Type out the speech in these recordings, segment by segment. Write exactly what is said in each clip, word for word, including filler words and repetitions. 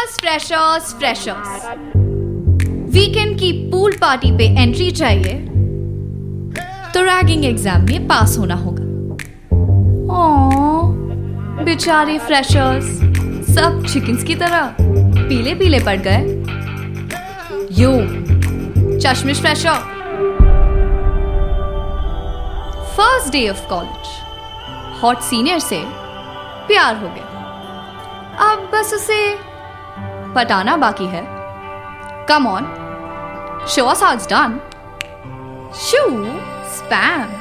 Freshers freshers freshers weekend की pool party पे entry चाहिए तो रैगिंग एग्जाम में पास होना होगा। ओह बेचारे फ्रेशर्स सब चिकन्स की तरह पीले पीले पड़ गए। यो चश्मिश fresher, first day of college, hot senior से प्यार हो गया। अब बस उसे पटाना बाकी है। Come on, show us how it's done. शू स्पैम।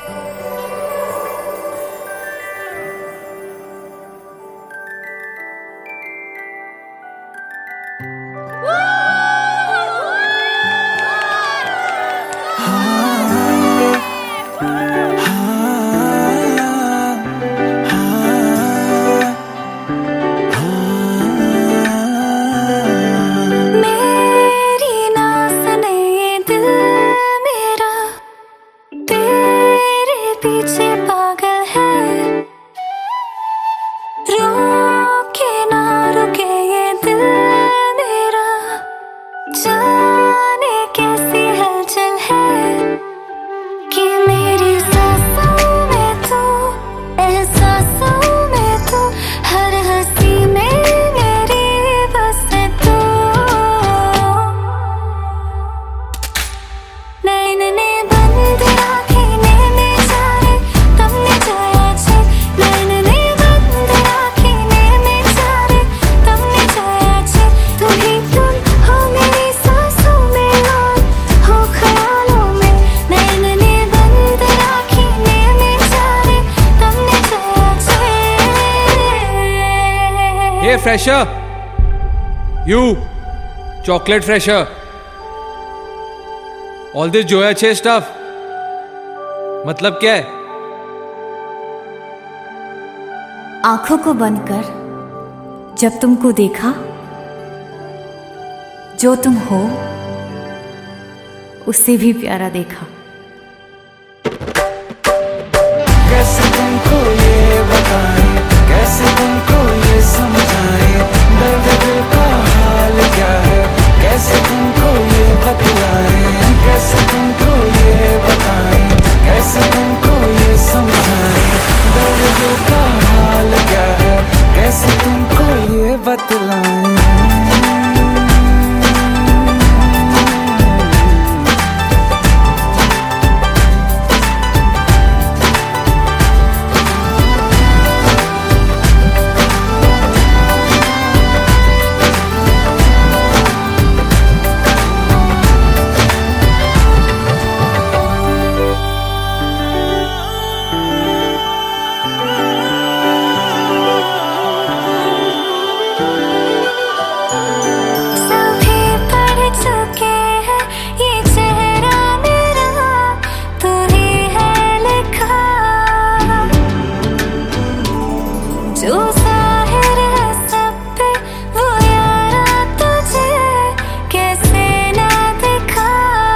पीछे पागल है, रोके ना रुके ये दिल मेरा, जाने कैसी हलचल है कि मेरी सांसों में तू, एहसासों में तू, हर हंसी में मेरी बस तू। नैन ने बंद Hey fresher, you chocolate fresher, all this Joya Chase stuff मतलब क्या है? आंखों को बंद कर, जब तुमको देखा, जो तुम हो उससे भी प्यारा देखा। कैसे तुमको ये बताएं, कैसे तुमको ये समझाएं, दर्द दिल का हाल क्या है, कैसे तुमको ये बतलाएं, कैसे तुमको ये बताएं, कैसे तुमको ये समझाएं, दर्द दिल का हाल क्या है, कैसे तुमको ये बतलाएं। जो ज़ाहिर है सब पे वो यारा तुझे कैसे ना दिखा,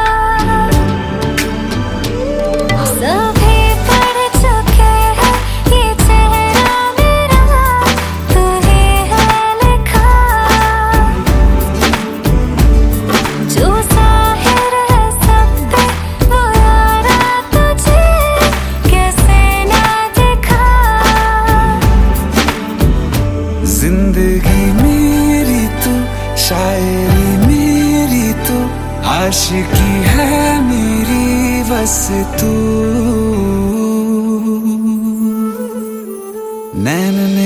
सभी पढ़ चुके हैं ये चेहरा मेरा, तू ही है लिखा। जो ज़ाहिर है सब पे वो यारा तुझे कैसे ना दिखा। जिंदगी मेरी तू, शायरी मेरी तू, आशिकी है मेरी बस तू। नैन ने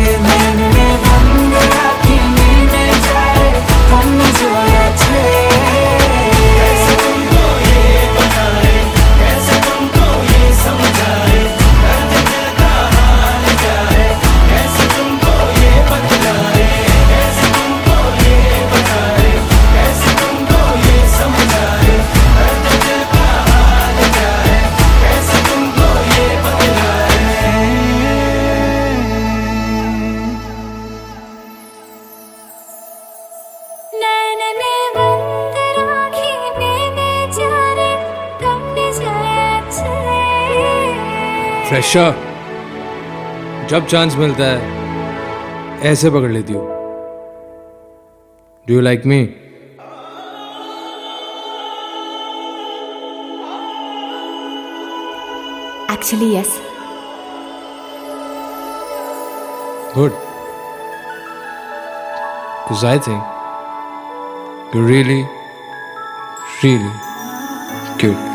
yeah. प्रेशर जब चांस मिलता है ऐसे पकड़ लेती हो. Do you like me? Actually, yes. Good. Because I think you're really, really cute.